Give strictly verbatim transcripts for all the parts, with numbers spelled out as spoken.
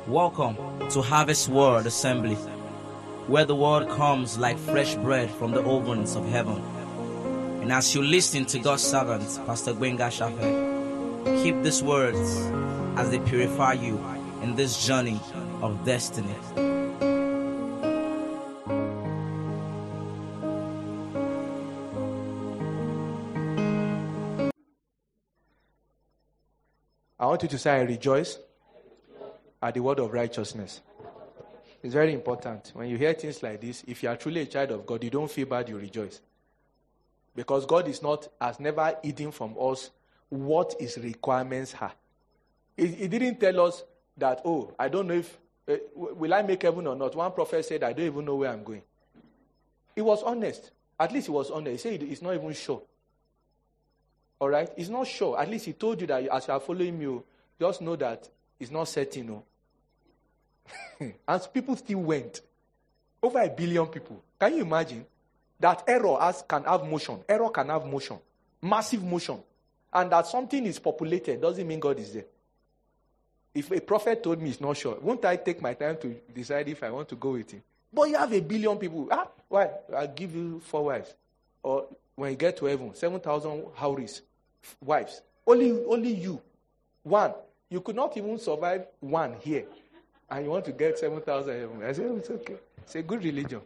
Welcome to Harvest Word Assembly, where the word comes like fresh bread from the ovens of heaven. And as you listen to God's servant, Pastor Gbenga Shafe, keep these words as they purify you in this journey of destiny. I want you to say, I rejoice at the word of righteousness. It's very important. When you hear things like this, if you are truly a child of God, you don't feel bad, you rejoice. Because God is not, has never hidden from us what his requirements are. He, he didn't tell us that, oh, I don't know if, uh, will I make heaven or not? One prophet said, I don't even know where I'm going. He was honest. At least he was honest. He said he's not even sure. All right? He's not sure. At least he told you that as you are following me, just know that it's not certain. No. And people still went. Over a billion people. Can you imagine? That error has, can have motion. Error can have motion. Massive motion. And that something is populated doesn't mean God is there. If a prophet told me he's not sure, won't I take my time to decide if I want to go with him? But you have a billion people. Ah, why? I'll give you four wives. Or when you get to heaven, seven thousand houris, wives. Only, only you. One. You could not even survive one here. And you want to get seven thousand heaven. I said, oh, it's okay. It's a good religion.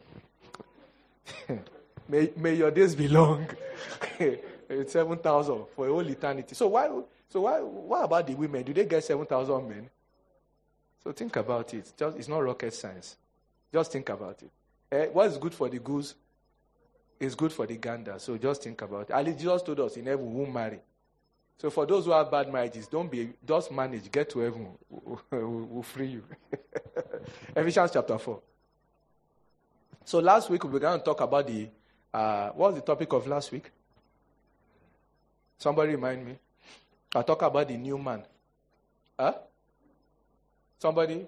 may, may your days be long. seven thousand for a whole eternity. So why so why what about the women? Do they get seven thousand men? So think about it. Just it's not rocket science. Just think about it. Eh, what is good for the goose is good for the gander. So just think about it. At least Jesus told us in heaven we won't marry. So for those who have bad marriages, don't be, just manage, get to heaven. We'll, we'll free you. Ephesians chapter four. So last week we began to talk about the, uh, what was the topic of last week? Somebody remind me. I talk about the new man. Huh? Somebody?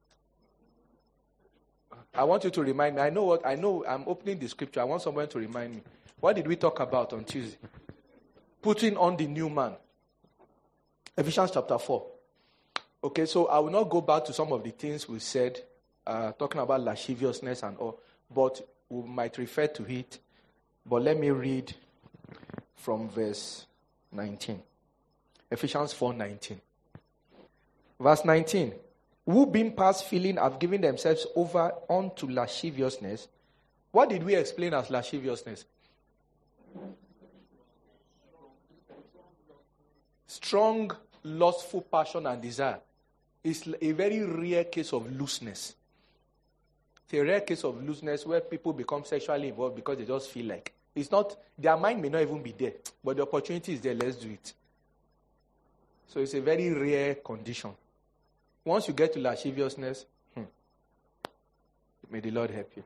I want you to remind me. I know what, I know I'm opening the scripture. I want someone to remind me. What did we talk about on Tuesday? Putting on the new man. Ephesians chapter four. Okay, so I will not go back to some of the things we said, uh, talking about lasciviousness and all, but we might refer to it. But let me read from verse nineteen. Ephesians four nineteen. Verse nineteen. Who being past feeling have given themselves over unto lasciviousness. What did we explain as lasciviousness? Strong, lustful passion and desire is a very rare case of looseness. It's a rare case of looseness where people become sexually involved because they just feel like. It's not, their mind may not even be there, but the opportunity is there, let's do it. So it's a very rare condition. Once you get to lasciviousness, hmm, may the Lord help you.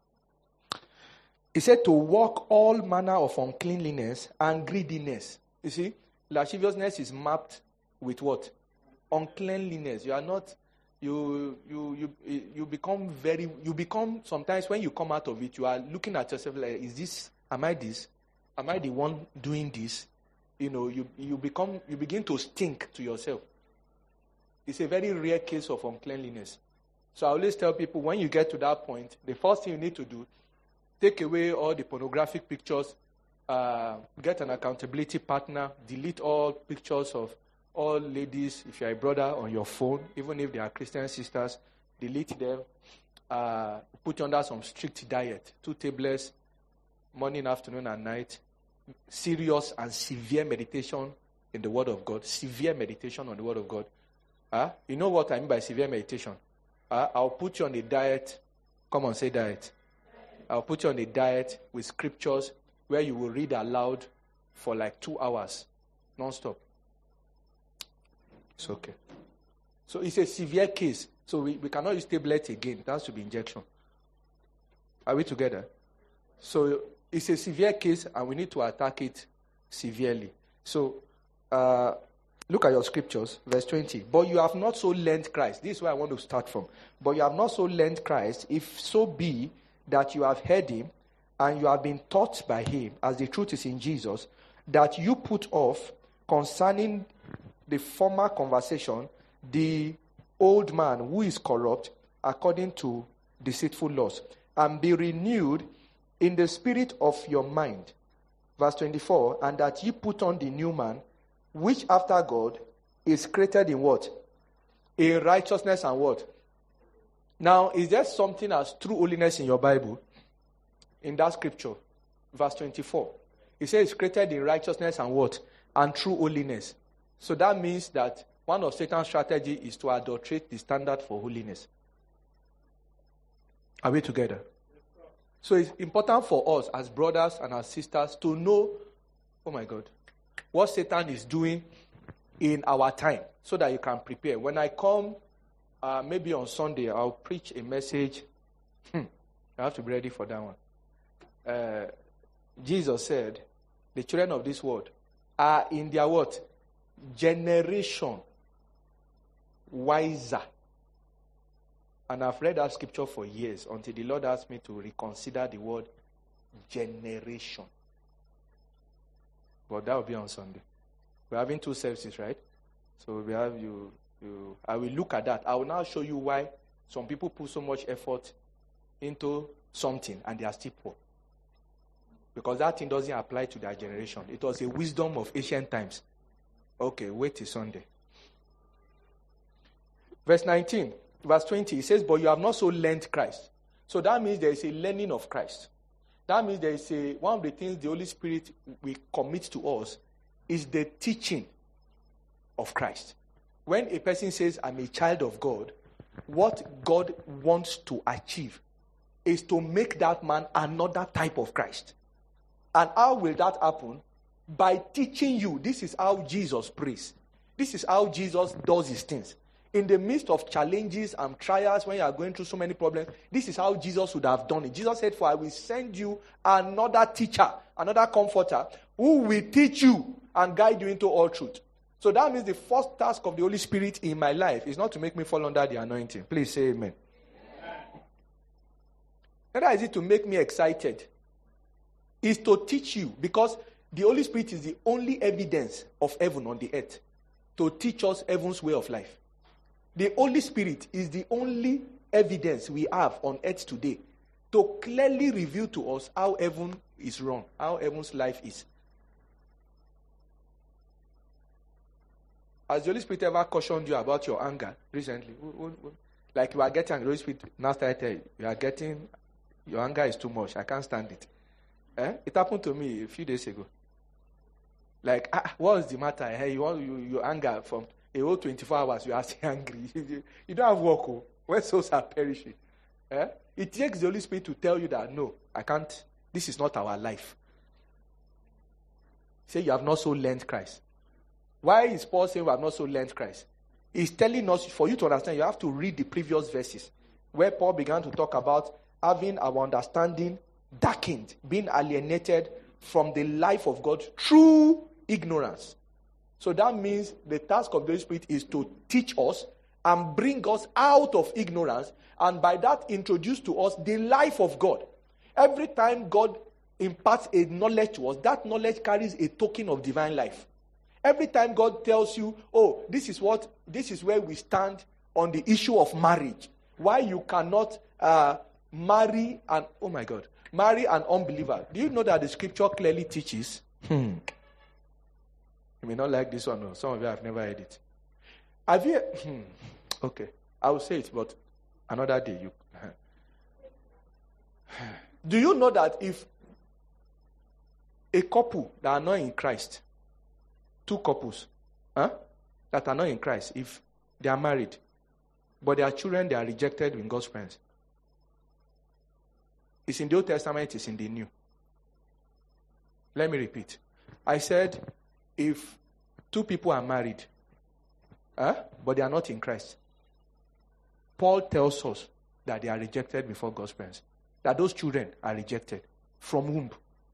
He said to walk all manner of uncleanliness and greediness. You see? Lasciviousness is mapped with what? Uncleanliness. You are not, you you you you become very, you become, sometimes when you come out of it, you are looking at yourself like, is this, am I this? Am I the one doing this? You know, you, you become, you begin to stink to yourself. It's a very rare case of uncleanliness. So I always tell people, when you get to that point, the first thing you need to do, take away all the pornographic pictures. Uh, get an accountability partner, delete all pictures of all ladies, if you're a brother, on your phone, even if they are Christian sisters, delete them. Uh, put you under some strict diet, two tablets, morning, afternoon, and night. Serious and severe meditation in the Word of God. Severe meditation on the Word of God. Uh, you know what I mean by severe meditation? Uh, I'll put you on a diet. Come on, say diet. I'll put you on a diet with scriptures where you will read aloud for like two hours, non-stop. It's okay. So it's a severe case. So we, we cannot use tablet again. It has to be injection. Are we together? So it's a severe case and we need to attack it severely. So uh, look at your scriptures, verse twenty. But you have not so learned Christ. This is where I want to start from. But you have not so learned Christ, if so be that you have heard him, and you have been taught by him, as the truth is in Jesus, that you put off concerning the former conversation, the old man who is corrupt according to deceitful lusts, and be renewed in the spirit of your mind. Verse twenty-four, and that ye put on the new man, which after God is created in what? In righteousness and what? Now, is there something as true holiness in your Bible? In that scripture, verse twenty-four. It says it's created in righteousness and what? And true holiness. So that means that one of Satan's strategy is to adulterate the standard for holiness. Are we together? So it's important for us as brothers and as sisters to know, oh my God, what Satan is doing in our time so that you can prepare. When I come, uh, maybe on Sunday, I'll preach a message. Hmm, I have to be ready for that one. Uh, Jesus said, the children of this world are in their what? Generation wiser. And I've read that scripture for years until the Lord asked me to reconsider the word generation. But that will be on Sunday. We're having two services, right? So we have you, you. I will look at that. I will now show you why some people put so much effort into something and they are still poor. Because that thing doesn't apply to their generation. It was a wisdom of ancient times. Okay, wait till Sunday. Verse nineteen. Verse twenty, it says, but you have not so learned Christ. So that means there is a learning of Christ. That means there is a, one of the things the Holy Spirit will commit to us is the teaching of Christ. When a person says, I'm a child of God, what God wants to achieve is to make that man another type of Christ. And how will that happen? By teaching you, this is how Jesus prays. This is how Jesus does his things. In the midst of challenges and trials, when you are going through so many problems, this is how Jesus would have done it. Jesus said, for I will send you another teacher, another comforter, who will teach you and guide you into all truth. So that means the first task of the Holy Spirit in my life is not to make me fall under the anointing. Please say amen. Neither is it to make me excited. It's to teach you, because the Holy Spirit is the only evidence of heaven on the earth to teach us heaven's way of life. The Holy Spirit is the only evidence we have on earth today to clearly reveal to us how heaven is wrong, how heaven's life is. Has the Holy Spirit ever cautioned you about your anger recently? Like you are getting angry, the Holy Spirit now started telling you, you are getting, your anger is too much, I can't stand it. Eh? It happened to me a few days ago. Like, ah, what is the matter? Hey, you want you, you anger from a whole twenty-four hours, you are still angry. You don't have work, oh, when souls are perishing. Eh? It takes the Holy Spirit to tell you that, no, I can't, this is not our life. Say you have not so learned Christ. Why is Paul saying we have not so learned Christ? He's telling us, for you to understand, you have to read the previous verses, where Paul began to talk about having our understanding darkened, being alienated from the life of God through ignorance. So that means the task of the Holy Spirit is to teach us and bring us out of ignorance, and by that introduce to us the life of God. Every time God imparts a knowledge to us, that knowledge carries a token of divine life. Every time God tells you, oh, this is what, this is where we stand on the issue of marriage, why you cannot uh, marry an, oh my God, marry an unbeliever. Do you know that the scripture clearly teaches? Hmm. You may not like this one, no. Some of you have never heard it. Have you? Hmm, okay, I will say it, but another day. You. Do you know that if a couple that are not in Christ, two couples, huh, that are not in Christ, if they are married, but their children, they are rejected in God's presence. It's in the Old Testament, it's in the New. Let me repeat. I said, if two people are married, huh, but they are not in Christ, Paul tells us that they are rejected before God's presence. That those children are rejected from whom?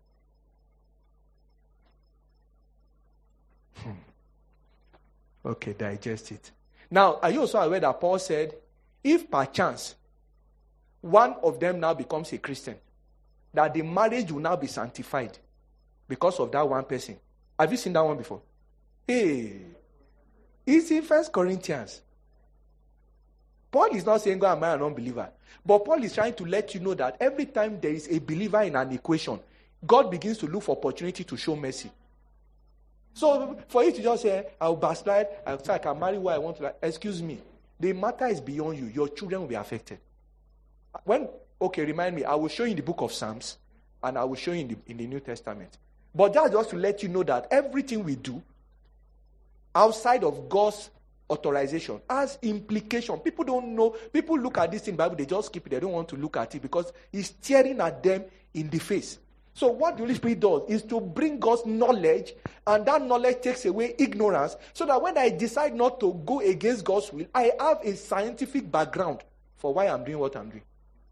Hmm. Okay, digest it. Now, are you also aware that Paul said, if perchance one of them now becomes a Christian, that the marriage will now be sanctified because of that one person? Have you seen that one before? Hey, it's in First Corinthians. Paul is not saying go and marry an unbeliever. But Paul is trying to let you know that every time there is a believer in an equation, God begins to look for opportunity to show mercy. So for you to just say, I'll backslide, I'll say I can marry who I want to, excuse me. The matter is beyond you. Your children will be affected. When, okay, remind me, I will show you in the book of Psalms, and I will show you in the, in the New Testament. But that's just to let you know that everything we do outside of God's authorization has implication. People don't know. People look at this in the Bible, they just skip it. They don't want to look at it because it's staring at them in the face. So what the Holy Spirit does is to bring God's knowledge, and that knowledge takes away ignorance, so that when I decide not to go against God's will, I have a scientific background for why I'm doing what I'm doing.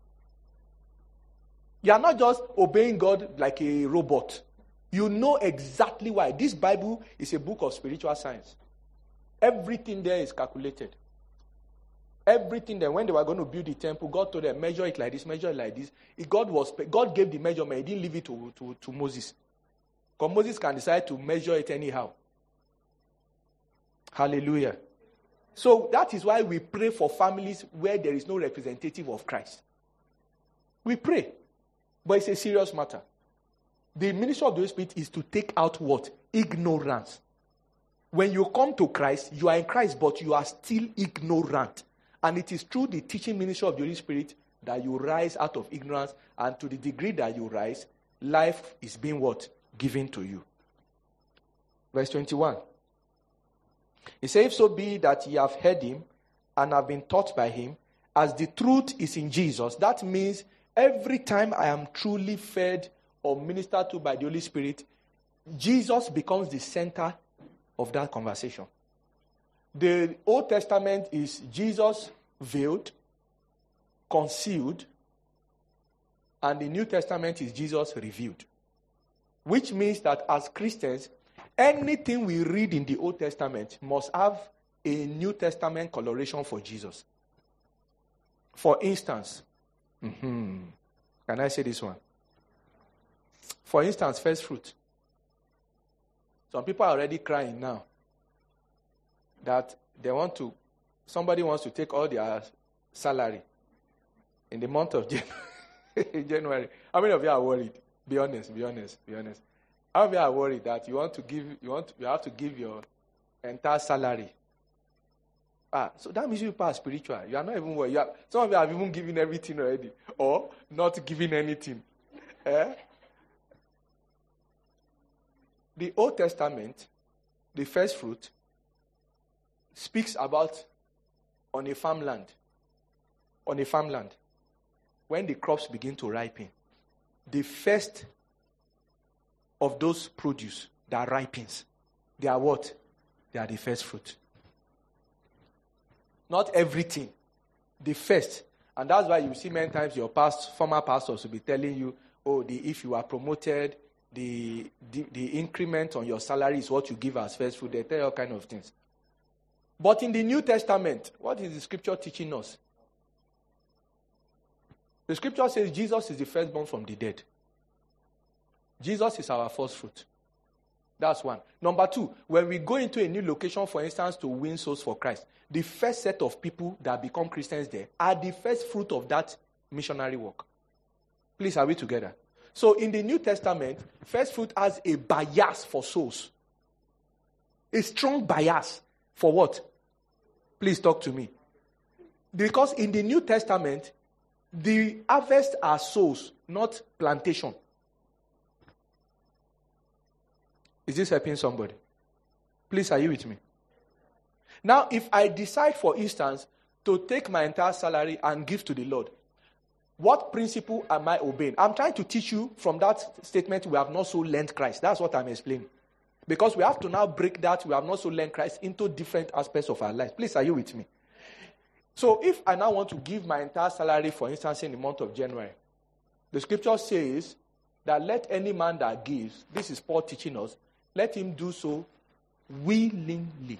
You are not just obeying God like a robot. You know exactly why. This Bible is a book of spiritual science. Everything there is calculated. Everything there, when they were going to build the temple, God told them, measure it like this, measure it like this. God was God gave the measurement. He didn't leave it to, to, to Moses. Because Moses can decide to measure it anyhow. Hallelujah. So that is why we pray for families where there is no representative of Christ. We pray. But it's a serious matter. The ministry of the Holy Spirit is to take out what? Ignorance. When you come to Christ, you are in Christ, but you are still ignorant. And it is through the teaching ministry of the Holy Spirit that you rise out of ignorance, and to the degree that you rise, life is being what? Given to you. Verse twenty-one. He says, if so be that ye have heard him and have been taught by him, as the truth is in Jesus. That means every time I am truly fed or ministered to by the Holy Spirit, Jesus becomes the center of that conversation. The Old Testament is Jesus veiled, concealed, and the New Testament is Jesus revealed. Which means that as Christians, anything we read in the Old Testament must have a New Testament coloration for Jesus. For instance, mm-hmm, can I say this one? For instance, first fruit. Some people are already crying now that they want to, somebody wants to take all their salary in the month of January. How many of you are worried? Be honest, be honest, be honest. How many of you are worried that you want to give, you want, to, you have to give your entire salary? Ah, so that means you are spiritual. You are not even worried. You are, some of you have even given everything already, or not giving anything. Eh? The Old Testament, the first fruit, speaks about on a farmland. On a farmland. When the crops begin to ripen, the first of those produce that ripens, they are what? They are the first fruit. Not everything. The first. And that's why you see many times your past, former pastors will be telling you, oh, the, if you are promoted, the, the, the increment on your salary is what you give as first fruit. They tell you all kind of things. But in the New Testament, what is the scripture teaching us? The scripture says Jesus is the firstborn from the dead. Jesus is our first fruit. That's one. Number two, when we go into a new location, for instance, to win souls for Christ, the first set of people that become Christians there are the first fruit of that missionary work. Please, are we together? So in the New Testament, first fruit has a bias for souls. A strong bias for what? Please talk to me. Because in the New Testament, the harvest are souls, not plantation. Is this helping somebody? Please, are you with me? Now, if I decide, for instance, to take my entire salary and give to the Lord, what principle am I obeying? I'm trying to teach you from that statement, we have not so learned Christ. That's what I'm explaining. Because we have to now break that, we have not so learned Christ, into different aspects of our lives. Please, are you with me? So if I now want to give my entire salary, for instance, in the month of January, the scripture says that let any man that gives, this is Paul teaching us, let him do so willingly.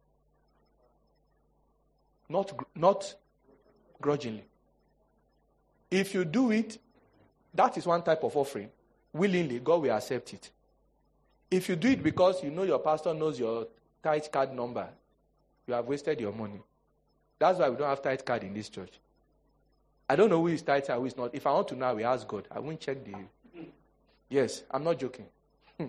Not, not grudgingly. If you do it, that is one type of offering. Willingly, God will accept it. If you do it because you know your pastor knows your tithe card number, you have wasted your money. That's why we don't have tithe card in this church. I don't know who is tithe and who is not. If I want to know, I will ask God. I won't check the... Yes, I'm not joking. Hmm.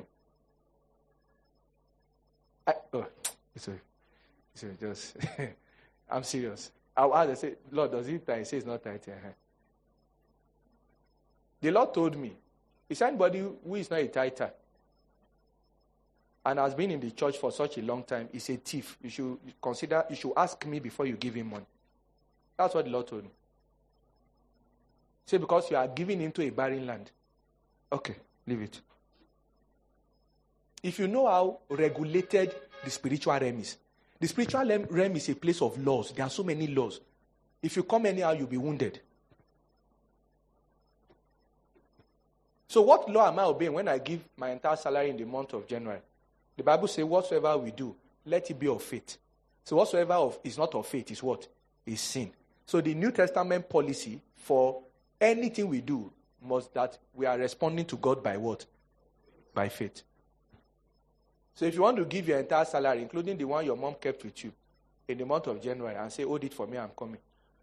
I, oh, sorry. Sorry, just... I'm serious. I'll ask, I say, Lord, does he tithe? He says it's not tithe. Uh-huh. The Lord told me, is anybody who is not a tither and has been in the church for such a long time is a thief? You should consider, you should ask me before you give him money. That's what the Lord told me. Say, because you are giving into a barren land. Okay, leave it. If you know how regulated the spiritual realm is, the spiritual realm is a place of laws. There are so many laws. If you come anyhow, you'll be wounded. So what law am I obeying when I give my entire salary in the month of January? The Bible says, whatsoever we do, let it be of faith. So whatsoever of, is not of faith is what? Is sin. So the New Testament policy for anything we do must that we are responding to God by what? By faith. So if you want to give your entire salary, including the one your mom kept with you, in the month of January, and say, hold it for me, I'm coming.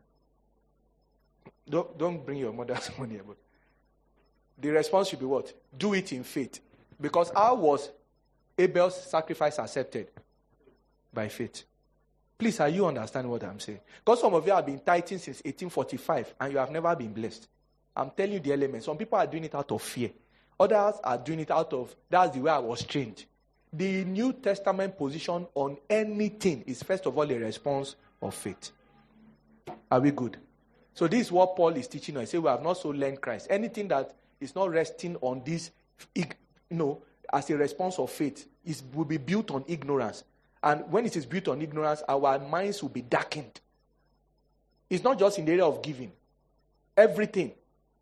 Don't, don't bring your mother's money. But the response should be what? Do it in faith. Because how was Abel's sacrifice accepted? By faith. Please, are you understanding what I'm saying? Because some of you have been tithing since eighteen forty-five and you have never been blessed. I'm telling you the elements. Some people are doing it out of fear. Others are doing it out of, that's the way I was trained. The New Testament position on anything is first of all a response of faith. Are we good? So this is what Paul is teaching us. He says we have not so learned Christ. Anything that is not resting on this, you know, as a response of faith, is will be built on ignorance. And when it is built on ignorance, our minds will be darkened. It's not just in the area of giving. Everything.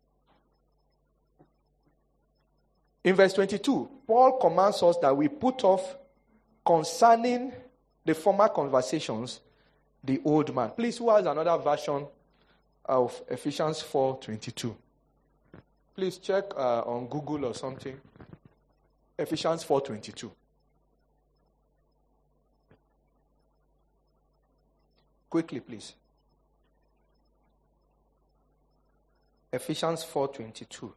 In verse twenty-two, Paul commands us that we put off concerning the former conversations the old man. Please, who has another version of Ephesians four twenty-two? Please check uh, on Google or something. Ephesians four twenty-two. Quickly, please. Ephesians four twenty-two.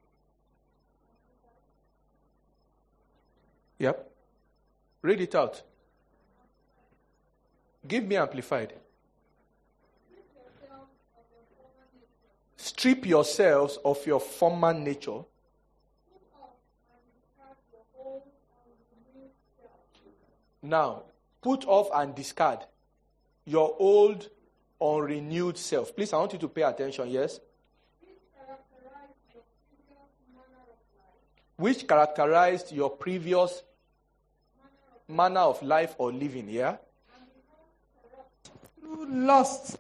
Yep. Read it out. Give me amplified. Strip yourselves of your former nature. Now, put off and discard your old, unrenewed self. Please, I want you to pay attention, yes? Which characterized your previous manner of life or living, yeah? Lust.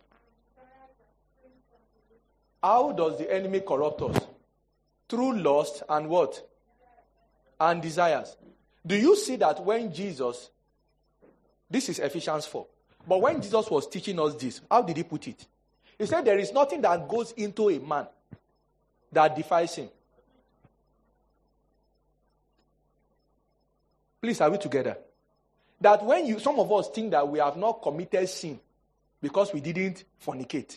How does the enemy corrupt us? Through lust and what? And desires. Do you see that when Jesus, this is Ephesians four, but when Jesus was teaching us this, how did he put it? He said there is nothing that goes into a man that defies him. Please, are we together? That when you, some of us think that we have not committed sin because we didn't fornicate.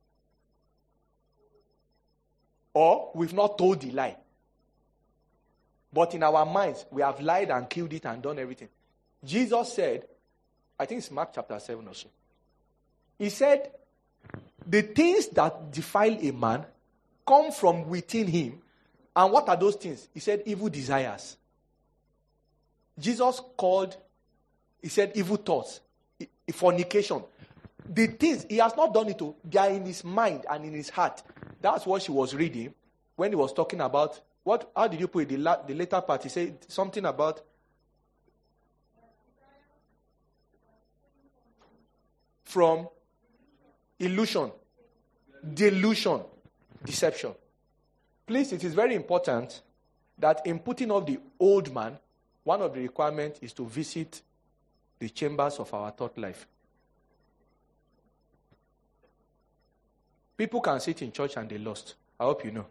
Or we've not told the lie. But in our minds, we have lied and killed it and done everything. Jesus said, I think it's Mark chapter seven or so. He said, the things that defile a man come from within him. And what are those things? He said, evil desires. Jesus called, he said, evil thoughts, fornication. The things, he has not done it to, they are in his mind and in his heart. That's what she was reading when he was talking about, what? How did you put it? The, la, the later part, he said something about from illusion, delusion, deception. Please, it is very important that in putting off the old man, one of the requirements is to visit the chambers of our thought life. People can sit in church and they lost. I hope you know.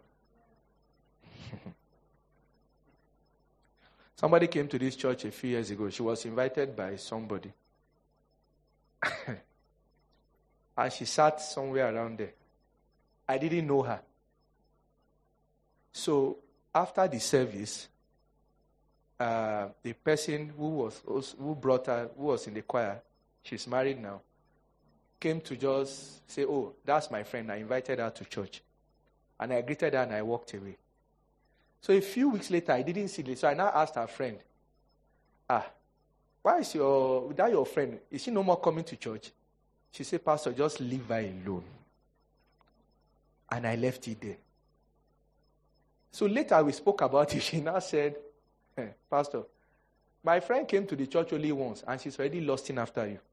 Somebody came to this church a few years ago. She was invited by somebody. I And she sat somewhere around there. I didn't know her. So after the service, uh, the person who was who brought her, who was in the choir, she's married now, came to just say, oh, that's my friend. I invited her to church. And I greeted her and I walked away. So a few weeks later, I didn't see this. So I now asked her friend, ah, why is your, that your friend, is she no more coming to church? She said, Pastor, just leave her alone. And I left it there. So later we spoke about it. She now said, hey, Pastor, my friend came to the church only once and she's already lusting after you.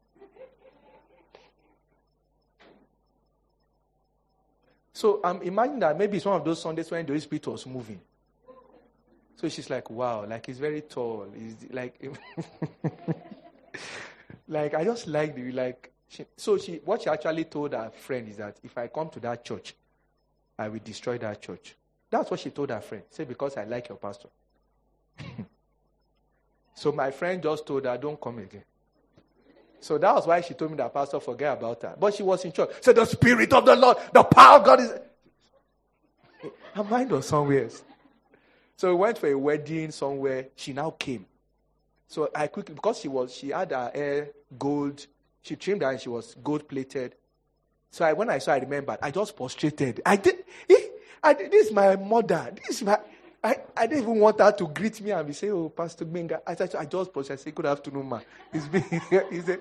So I'm um, imagining that maybe it's one of those Sundays when the Holy Spirit was moving. So she's like, wow, like he's very tall. He's like, like I just like the, like, she, so she, what she actually told her friend is that if I come to that church, I will destroy that church. That's what she told her friend. Say, because I like your pastor. So my friend just told her, don't come again. So that was why she told me that pastor forget about her. But she was in church. So the Spirit of the Lord, the power of God is... Her mind was somewhere else. So we went for a wedding somewhere. She now came. So I quickly, because she was, she had her hair gold. She trimmed her and she was gold plated. So I, when I saw, I remembered. I just prostrated. I did. I did this is my mother. This is my... I, I didn't even want her to greet me and be saying, oh, Pastor Gbenga. I, I just processed. I said, good afternoon, ma. It's been, he said,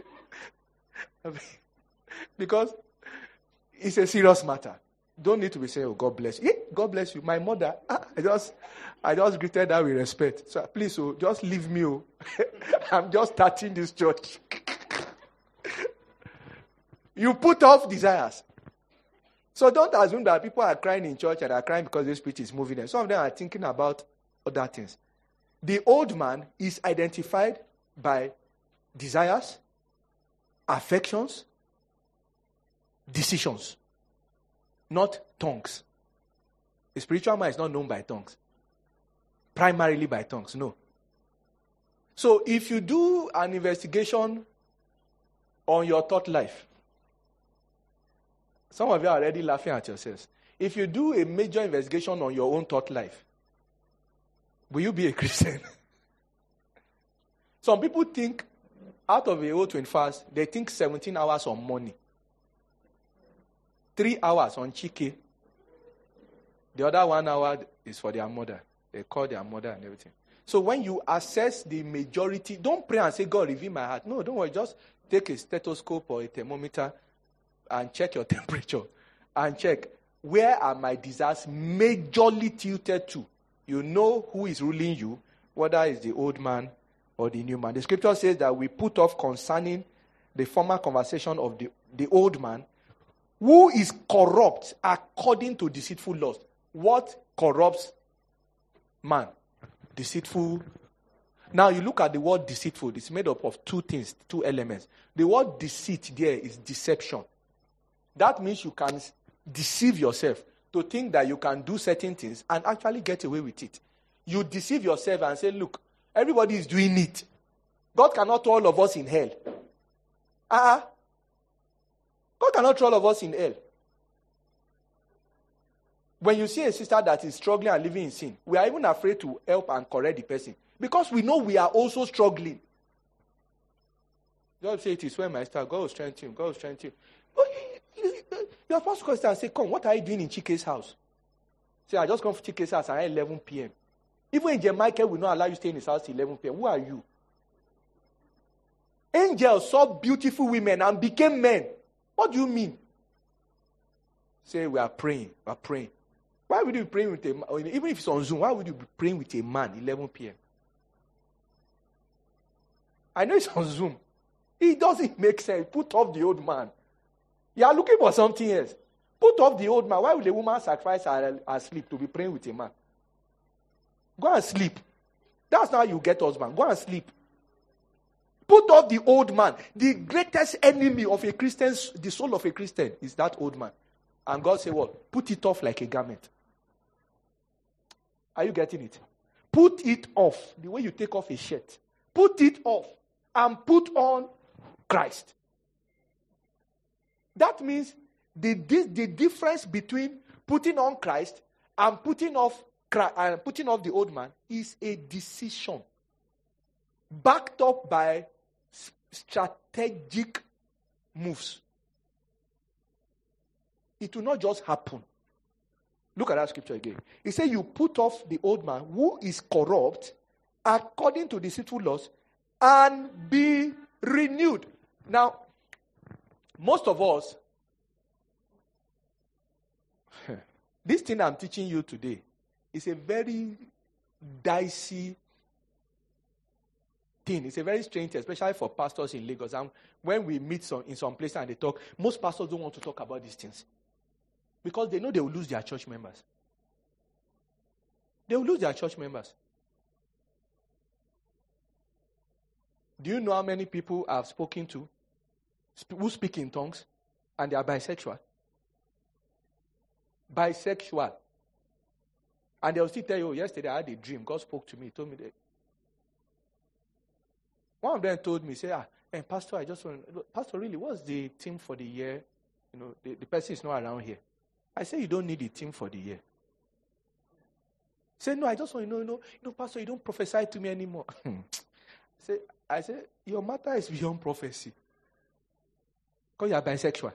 because it's a serious matter. Don't need to be saying, oh, God bless you. Yeah, God bless you. My mother, I just I just greeted her with respect. So please, oh, just leave me. Oh. I'm just starting this church. You put off desires. So don't assume that people are crying in church and are crying because the Spirit is moving them. Some of them are thinking about other things. The old man is identified by desires, affections, decisions, not tongues. The spiritual man is not known by tongues. Primarily by tongues, no. So if you do an investigation on your thought life, some of you are already laughing at yourselves. If you do a major investigation on your own thought life, will you be a Christian? Some people think, out of a whole twenty fast, they think seventeen hours on money. Three hours on chicken. The other one hour is for their mother. They call their mother and everything. So when you assess the majority, don't pray and say, God, reveal my heart. No, don't worry. Just take a stethoscope or a thermometer and check your temperature. And check, where are my desires majorly tilted to? You know who is ruling you, whether it's the old man or the new man. The scripture says that we put off concerning the former conversation of the, the old man, who is corrupt according to deceitful lust. What corrupts man? Deceitful. Now you look at the word deceitful. It's made up of two things, two elements. The word deceit there is deception. That means you can deceive yourself to think that you can do certain things and actually get away with it. You deceive yourself and say, look, everybody is doing it. God cannot throw all of us in hell. Ah, uh-uh. God cannot throw all of us in hell. When you see a sister that is struggling and living in sin, we are even afraid to help and correct the person because we know we are also struggling. God say it is when my sister, God will strengthen you, God will strengthen you. You're supposed to go and say, come, what are you doing in Chike's house? Say, I just come from Chike's house at eleven p.m. Even Angel Michael will not allow you to stay in his house till eleven p.m. Who are you? Angels saw beautiful women and became men. What do you mean? Say, we are praying, we are praying. Why would you be praying with a man? Even if it's on Zoom, why would you be praying with a man eleven p.m.? I know it's on Zoom. It doesn't make sense. Put off the old man. You are looking for something else. Put off the old man. Why would a woman sacrifice her, her sleep to be praying with a man? Go and sleep. That's not how you get husband. Go and sleep. Put off the old man. The greatest enemy of a Christian, the soul of a Christian, is that old man. And God said, what? Put it off like a garment. Are you getting it? Put it off the way you take off a shirt. Put it off and put on Christ. That means the, the, the difference between putting on Christ and putting off and putting off the old man is a decision backed up by strategic moves. It will not just happen. Look at that scripture again. It says you put off the old man who is corrupt according to deceitful laws and be renewed. Now, most of us, this thing I'm teaching you today is a very dicey thing. It's a very strange thing, especially for pastors in Lagos. And when we meet some, in some places and they talk, most pastors don't want to talk about these things. Because they know they will lose their church members. They will lose their church members. Do you know how many people I've spoken to who speak in tongues and they are bisexual? Bisexual. And they'll still tell you, oh, yesterday I had a dream. God spoke to me. He told me that. One of them told me, say, ah, hey, Pastor, I just want to, Pastor, really, what's the theme for the year? You know, the, the person is not around here. I say, you don't need a theme for the year. Say, no, I just want to know, you know, you know, Pastor, you don't prophesy to me anymore. say, I say, your matter is beyond prophecy. Because you are bisexual.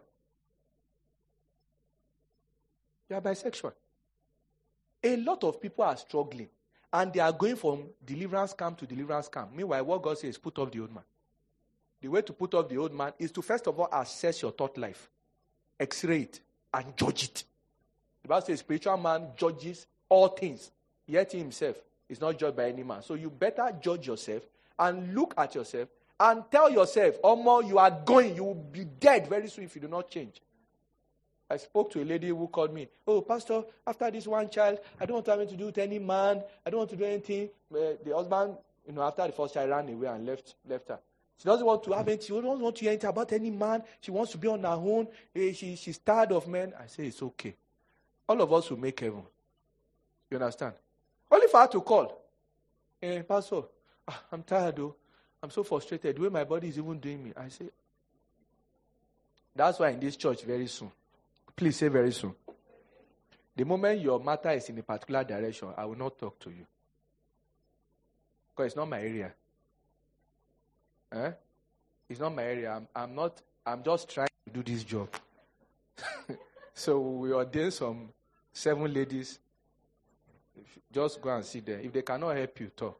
You are bisexual. A lot of people are struggling. And they are going from deliverance camp to deliverance camp. Meanwhile, what God says is put off the old man. The way to put off the old man is to first of all assess your thought life. X-ray it and judge it. The Bible says spiritual man judges all things. Yet he himself is not judged by any man. So you better judge yourself and look at yourself and tell yourself, Omo, you are going. You will be dead very soon if you do not change. I spoke to a lady who called me. Oh, Pastor, after this one child, I don't want to have anything to do with any man. I don't want to do anything. Uh, the husband, you know, after the first child ran away and left, left her. She doesn't want to have anything. She doesn't want to hear anything about any man. She wants to be on her own. Uh, she, she's tired of men. I say, it's okay. All of us will make heaven. You understand? Only for her to call. Hey, Pastor, ah, I'm tired though. I'm so frustrated. The way my body is even doing me. I say, that's why in this church very soon. Please say very soon. The moment your matter is in a particular direction, I will not talk to you. Because it's not my area. Eh? It's not my area. I'm, I'm not, I'm just trying to do this job. So we ordain some seven ladies. Just go and sit there. If they cannot help you, talk.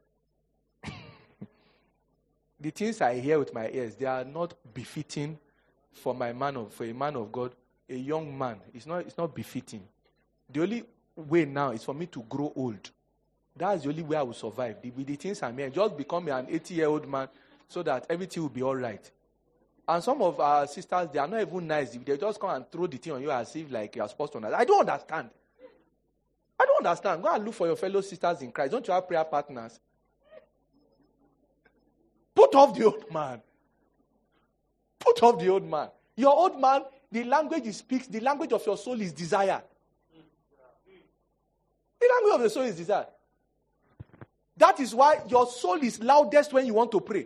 The things I hear with my ears, they are not befitting for my man of, for a man of God. A young man, it's not, it's not befitting. The only way now is for me to grow old. That's the only way I will survive. The, with the things I'm here, just become an eighty-year-old man so that everything will be all right. And some of our sisters, they are not even nice. They just come and throw the thing on you as if like you are supposed to understand. I don't understand. I don't understand. Go and look for your fellow sisters in Christ. Don't you have prayer partners? Put off the old man. Put off the old man. Your old man, the language he speaks, the language of your soul is desire. The language of the soul is desire. That is why your soul is loudest when you want to pray.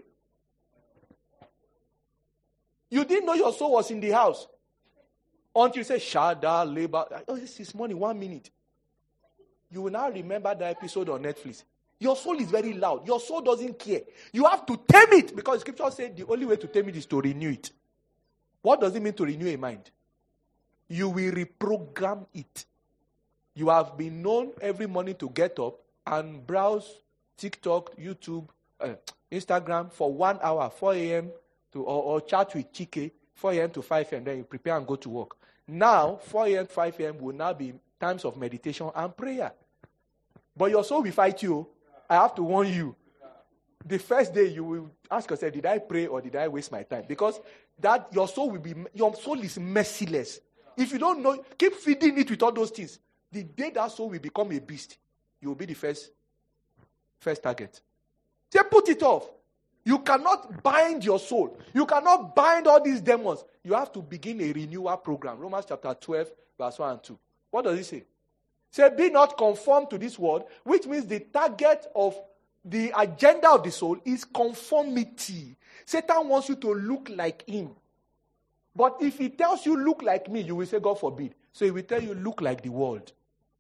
You didn't know your soul was in the house until you say, Shada, labor. Oh, this is money, one minute. You will now remember the episode on Netflix. Your soul is very loud. Your soul doesn't care. You have to tame it because scripture says the only way to tame it is to renew it. What does it mean to renew a mind? You will reprogram it. You have been known every morning to get up and browse TikTok, YouTube, uh, Instagram for one hour, four a.m. to or, or chat with Chike, four a.m. to five a.m. Then you prepare and go to work. Now, four a.m. to five a.m. will now be times of meditation and prayer. But your soul will fight you. I have to warn you. The first day you will ask yourself, did I pray or did I waste my time? Because that your soul will be, your soul is merciless. If you don't know, keep feeding it with all those things. The day that soul will become a beast, you will be the first, first target. Say, put it off. You cannot bind your soul. You cannot bind all these demons. You have to begin a renewal program. Romans chapter twelve, verse one and two. What does it say? Say, be not conformed to this world, which means the target of the agenda of the soul is conformity. Satan wants you to look like him. But if he tells you, look like me, you will say, God forbid. So he will tell you, look like the world.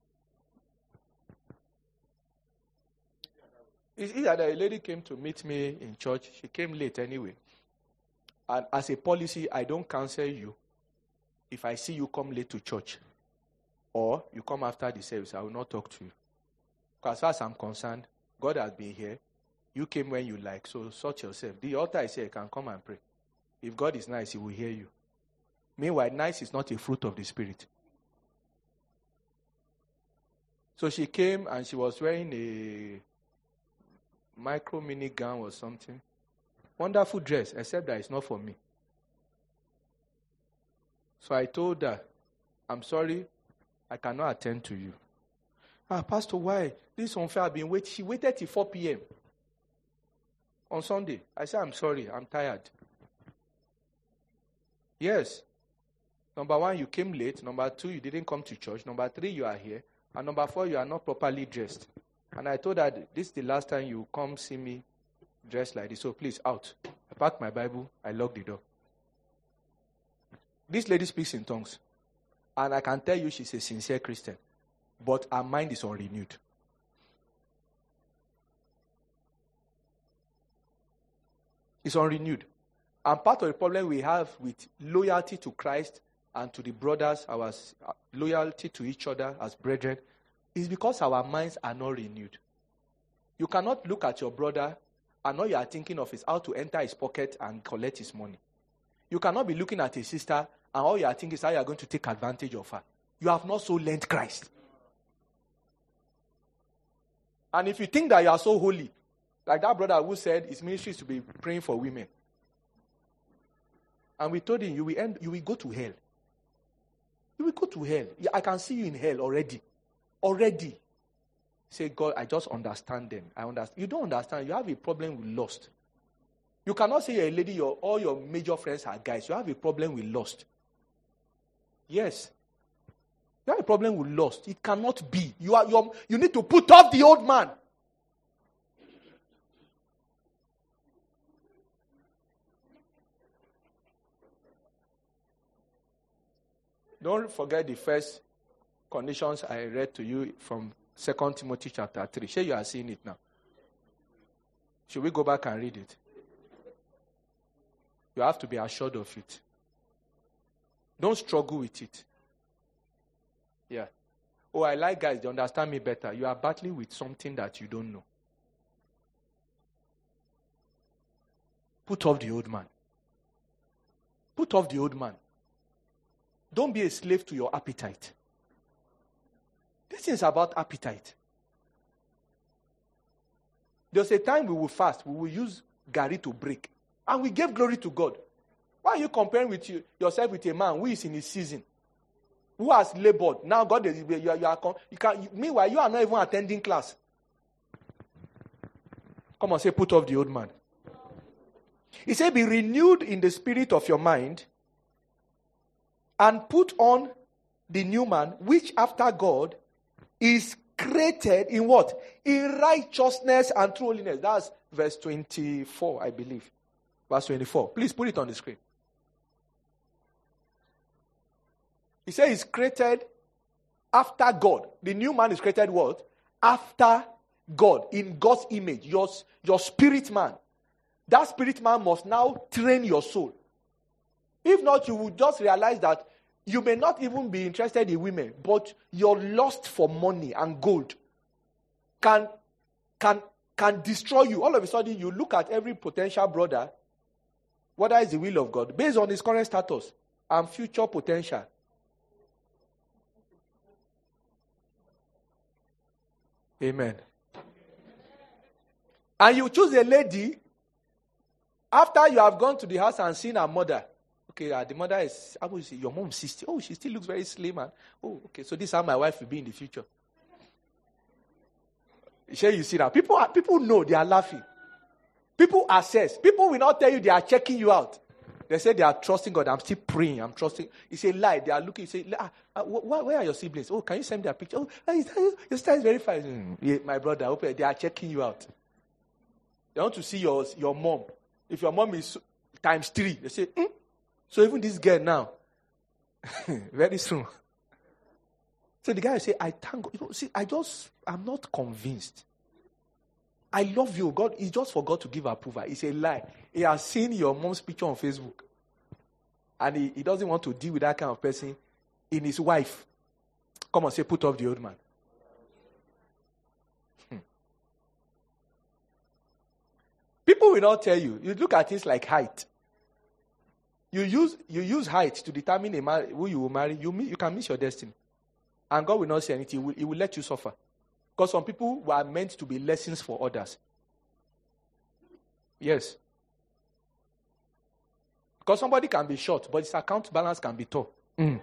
It's either that a lady came to meet me in church. She came late anyway. And as a policy, I don't counsel you if I see you come late to church. Or you come after the service, I will not talk to you. Because as far as I'm concerned, God has been here. You came when you like, so sort yourself. The altar is here, you can come and pray. If God is nice, he will hear you. Meanwhile, nice is not a fruit of the Spirit. So she came and she was wearing a micro mini gown or something. Wonderful dress, except that it's not for me. So I told her, I'm sorry, I cannot attend to you. Ah, Pastor, why? This is unfair. I've been waiting. She waited till four p.m. on Sunday. I said, I'm sorry, I'm tired. Yes. Number one, you came late. Number two, you didn't come to church. Number three, you are here. And number four, you are not properly dressed. And I told her, this is the last time you come see me dressed like this. So please, out. I packed my Bible. I locked the door. This lady speaks in tongues. And I can tell you she's a sincere Christian. But her mind is unrenewed. It's unrenewed. And part of the problem we have with loyalty to Christ and to the brothers, our loyalty to each other as brethren, is because our minds are not renewed. You cannot look at your brother and all you are thinking of is how to enter his pocket and collect his money. You cannot be looking at a sister and all you are thinking is how you are going to take advantage of her. You have not so learned Christ. And if you think that you are so holy, like that brother who said his ministry is to be praying for women. And we told him, you will end, you will go to hell. You will go to hell. I can see you in hell already. Already. Say, God, I just understand them. I understand. You don't understand. You have a problem with lust. You cannot say you're a lady, your, all your major friends are guys. You have a problem with lust. Yes. You have a problem with lust. It cannot be. You are you you need to put off the old man. Don't forget the first conditions I read to you from Second Timothy chapter three. Sure, you are seeing it now. Should we go back and read it? You have to be assured of it. Don't struggle with it. Yeah. Oh, I like guys, they understand me better. You are battling with something that you don't know. Put off the old man. Put off the old man. Don't be a slave to your appetite. This is about appetite. There's a time we will fast. We will use gari to break. And we gave glory to God. Why are you comparing with you, yourself with a man who is in his season? Who has labored? Now God is, you are, you are, you can, you, meanwhile, you are not even attending class. Come on, say, put off the old man. He said, be renewed in the spirit of your mind and put on the new man, which after God is created in what? In righteousness and true holiness. That's verse twenty-four, I believe. Verse twenty-four. Please put it on the screen. He says he's created after God. The new man is created what? After God. In God's image. Your, your spirit man. That spirit man must now train your soul. If not, you will just realize that you may not even be interested in women, but your lust for money and gold can, can, can destroy you. All of a sudden, you look at every potential brother, whether it's the will of God, based on his current status and future potential. Amen. And you choose a lady after you have gone to the house and seen her mother. Okay, uh, the mother is, I will say, your mom is sixty. Oh, she still looks very slim. And, oh, okay, so this is how my wife will be in the future. Sure, you see that. People, are, people know they are laughing. People assess. People will not tell you they are checking you out. They say they are trusting God. I'm still praying. I'm trusting. It's a lie. They are looking. You say, ah, uh, wh- where are your siblings? Oh, can you send me a picture? Oh, your style is very fine. Mm, yeah, my brother, okay, they are checking you out. They want to see your, your mom. If your mom is times three, they say, mm, So even this girl now, very soon. So the guy will say, I thank God. You know, see, I just, I'm not convinced. I love you. God, he just forgot to give approval. It's a lie. He has seen your mom's picture on Facebook. And he, he doesn't want to deal with that kind of person in his wife. Come on, say, put off the old man. Hmm. People will not tell you. You look at things like height. You use you use height to determine a man who you will marry. You you can miss your destiny. And God will not say anything. He will, he will let you suffer. Because some people were meant to be lessons for others. Yes. Because somebody can be short, but his account balance can be tall. Mm.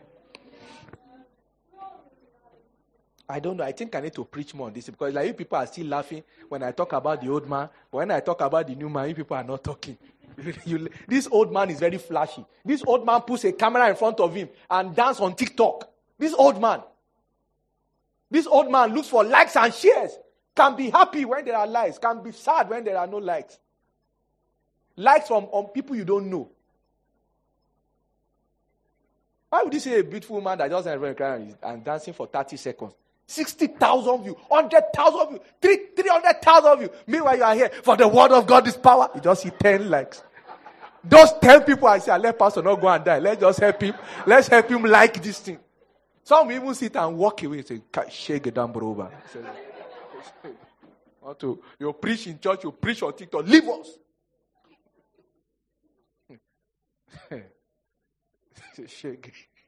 I don't know. I think I need to preach more on this. Because like you people are still laughing when I talk about the old man. But when I talk about the new man, you people are not talking. you, this old man is very flashy. This old man puts a camera in front of him and dance on TikTok. This old man. This old man looks for likes and shares. Can be happy when there are likes. Can be sad when there are no likes. Likes from on people you don't know. Why would you say a beautiful man that just and, and dancing for thirty seconds? sixty thousand views, one hundred thousand views, three hundred thousand views. Meanwhile, you are here for the word of God is power. You just see ten likes. Those ten people, I say, let pastor not go and die. Let's just help him. Let's help him like this thing. Some even sit and walk away and say, shake it down, bro. You preach in church, you preach on TikTok. Leave us. Shake.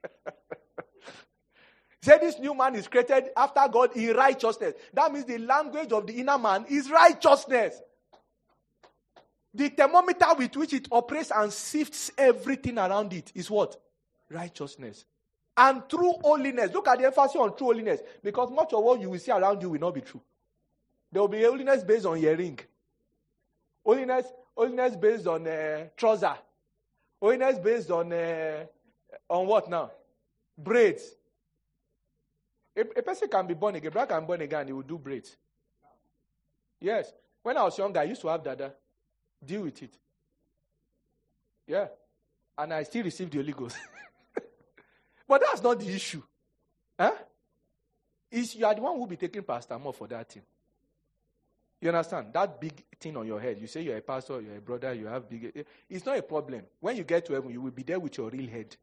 Say this new man is created after God in righteousness. That means the language of the inner man is righteousness. The thermometer with which it operates and sifts everything around it is what? Righteousness. And true holiness. Look at the emphasis on true holiness. Because much of what you will see around you will not be true. There will be holiness based on earring. Holiness, holiness based on uh, trouser. Holiness based on uh, on what now? Braids. A, a person can be born again. Brother can be born again and he will do braids. Yes. When I was younger, I used to have dada. Deal with it. Yeah. And I still receive the Holy Ghost. But that's not the issue. Huh? It's, you are the one who will be taking pastor more for that thing. You understand? That big thing on your head. You say you're a pastor, you're a brother, you have big... It's not a problem. When you get to heaven, you will be there with your real head.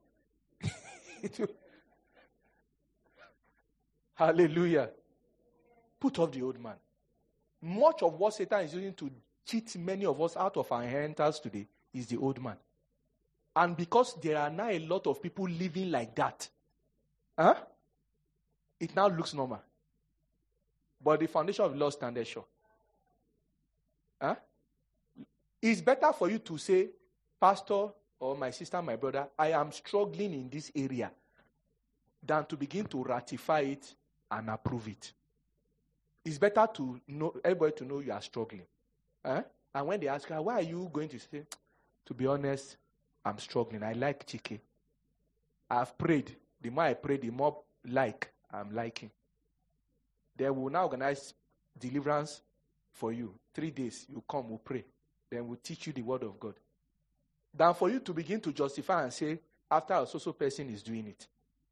Hallelujah. Put off the old man. Much of what Satan is using to cheat many of us out of our inheritance today is the old man. And because there are now a lot of people living like that, huh? It now looks normal. But the foundation of the law stands sure. Huh? It's better for you to say, Pastor or my sister, my brother, I am struggling in this area, than to begin to ratify it and approve it. It's better to know everybody to know you are struggling. Huh? And when they ask her, why are you going to say, to be honest, I'm struggling. I like Chike. I've prayed. The more I pray, the more like I'm liking. They will now organize deliverance for you. Three days, you come, we'll pray. Then we'll teach you the word of God. Than for you to begin to justify and say, after a social person is doing it.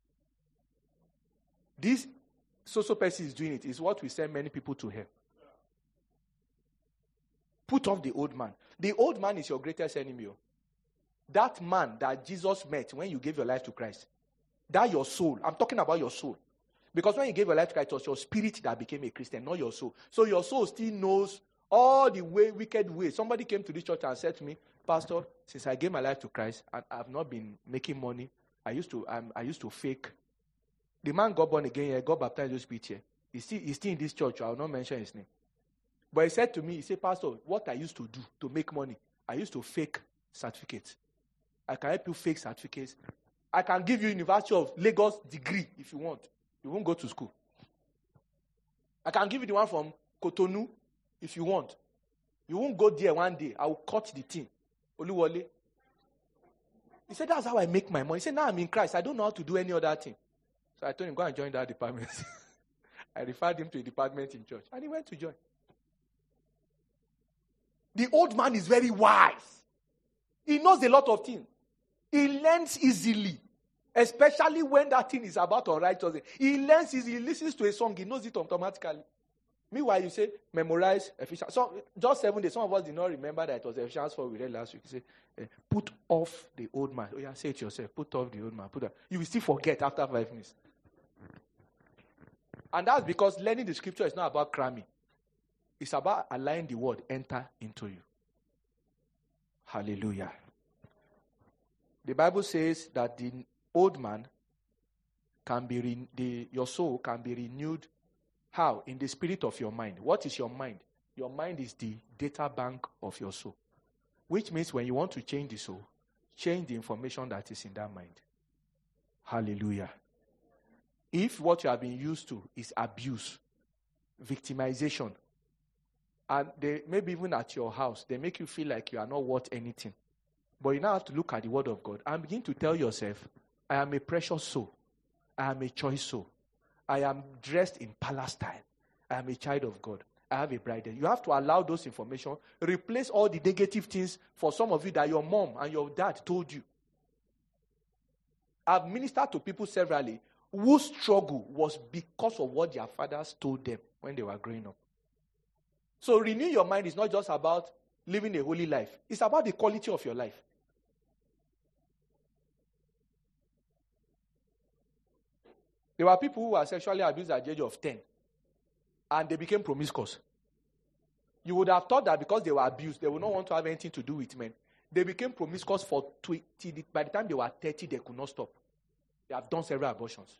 This social person is doing it is what will send many people to hell. Put off the old man. The old man is your greatest enemy. That man that Jesus met when you gave your life to Christ. That your soul. I'm talking about your soul. Because when you gave your life to Christ, it was your spirit that became a Christian, not your soul. So your soul still knows all the way, wicked ways. Somebody came to this church and said to me, Pastor, since I gave my life to Christ, and I've not been making money. I used to um, I used to fake. The man got born again here, got baptized in the Spirit here. He's still, he's still in this church. I will not mention his name. But he said to me, he said, Pastor, what I used to do to make money, I used to fake certificates. I can help you fake certificates. I can give you University of Lagos degree if you want. You won't go to school. I can give you the one from Cotonou if you want. You won't go there one day. I will cut the thing. Oluwole. He said, that's how I make my money. He said, now I'm in Christ. I don't know how to do any other thing. So I told him, go and join that department. I referred him to a department in church. And he went to join. The old man is very wise. He knows a lot of things. He learns easily. Especially when that thing is about unrighteousness. He learns easily. He listens to a song. He knows it automatically. Meanwhile, you say, memorize Ephesians. So, just seven days. Some of us did not remember that it was Ephesians four we read last week. You say, eh, put off the old man. Oh, yeah, say it yourself. Put off the old man. Put off. You will still forget after five minutes. And that's because learning the scripture is not about cramming. It's about allowing the word enter into you. Hallelujah. The Bible says that the old man can be, re- the, your soul can be renewed. How? In the spirit of your mind. What is your mind? Your mind is the data bank of your soul. Which means when you want to change the soul, change the information that is in that mind. Hallelujah. If what you have been used to is abuse, victimization, and they maybe even at your house, they make you feel like you are not worth anything. But you now have to look at the word of God and begin to tell yourself, I am a precious soul. I am a choice soul. I am dressed in palace style. I am a child of God. I have a bride. You have to allow those information, replace all the negative things for some of you that your mom and your dad told you. I've ministered to people severally whose struggle was because of what their fathers told them when they were growing up. So renew your mind is not just about living a holy life. It's about the quality of your life. There were people who were sexually abused at the age of ten. And they became promiscuous. You would have thought that because they were abused, they would not want to have anything to do with men. They became promiscuous for twenty. By the time they were thirty, they could not stop. They have done several abortions.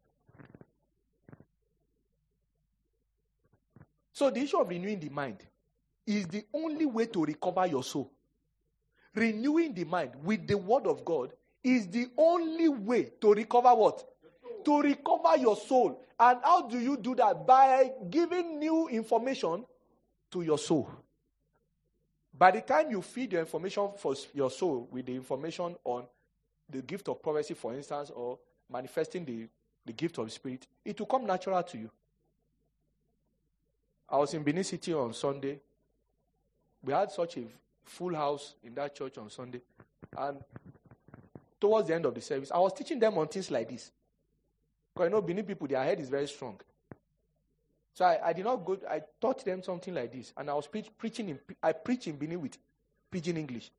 So the issue of renewing the mind is the only way to recover your soul. Renewing the mind with the word of God is the only way to recover what? To recover your soul. And how do you do that? By giving new information to your soul. By the time you feed your information for your soul with the information on the gift of prophecy, for instance, or manifesting the, the gift of the Spirit, it will come natural to you. I was in Benin City on Sunday. We had such a full house in that church on Sunday. And towards the end of the service, I was teaching them on things like this. Because you know, Benin people, their head is very strong. So I, I did not go, I taught them something like this. And I was pre- preaching, in, I preach in Benin with pidgin English.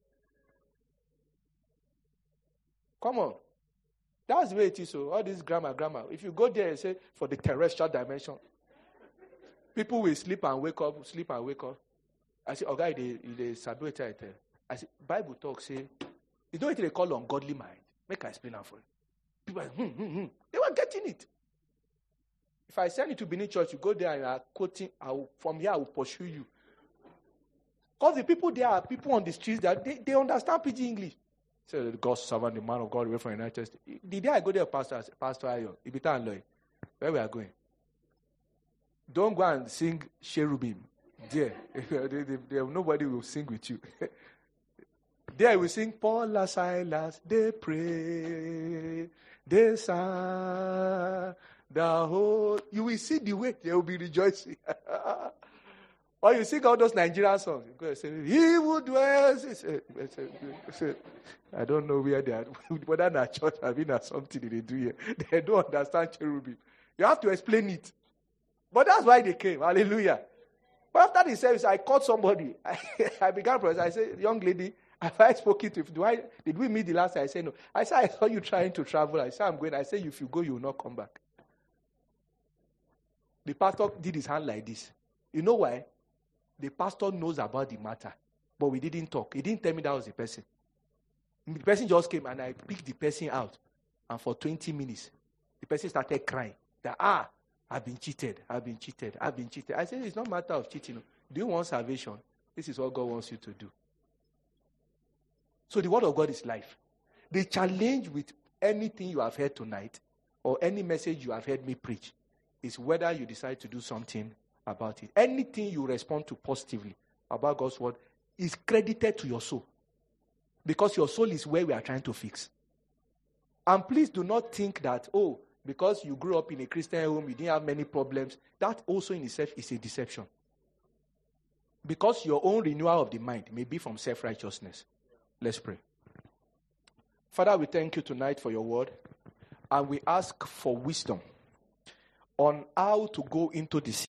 Come on. That's the way it is. So all this grammar, grammar. If you go there and say, for the terrestrial dimension, people will sleep and wake up, sleep and wake up. I say, okay, they, they sabi it. I say, Bible talk, say, you know what they call ungodly mind. Make I explain that for you. People are, hmm, hmm, hmm. They were getting it. If I send you to Benin Church, you go there and are quoting, I will, from here I will pursue you. Because the people there are people on the streets that they, they understand pidgin English. So the God's servant, the man of God, away from the United States. The day I go there, Pastor, Pastor Ayo, Ibita and Loy, where we are going? Don't go and sing cherubim. There, they, they, they, nobody will sing with you. There we sing Paul and Silas, they pray, they sang the whole. You will see the way they will be rejoicing. Or you sing all those Nigerian songs. You go and say, he would dwell. I don't know where they are. Whether in a church or in a something they do here. They don't understand cherubim. You have to explain it. But that's why they came. Hallelujah. But after the service, I called somebody. I, I began process. I said, young lady, have I spoken to you? Do I, did we meet the last time? I said, no. I said, I saw you trying to travel. I said, I'm going. I said, if you go, you will not come back. The pastor did his hand like this. You know why? The pastor knows about the matter. But we didn't talk. He didn't tell me that was the person. The person just came and I picked the person out. And for twenty minutes, the person started crying. That, ah, I've been cheated. I've been cheated. I've been cheated. I said, it's not a matter of cheating. Do you want salvation? This is what God wants you to do. So the word of God is life. The challenge with anything you have heard tonight or any message you have heard me preach is whether you decide to do something about it. Anything you respond to positively about God's word is credited to your soul. Because your soul is where we are trying to fix. And please do not think that, oh, because you grew up in a Christian home, you didn't have many problems. That also in itself is a deception. Because your own renewal of the mind may be from self-righteousness. Let's pray. Father, we thank you tonight for your word, and we ask for wisdom on how to go into this